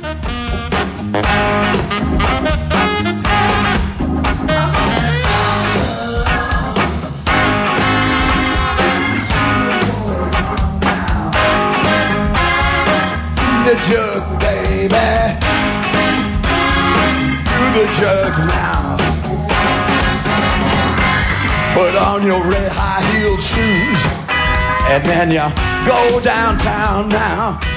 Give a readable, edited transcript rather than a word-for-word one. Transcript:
The jug, baby. Do the jug now. Put on your red high-heeled shoes, and then you go downtown now.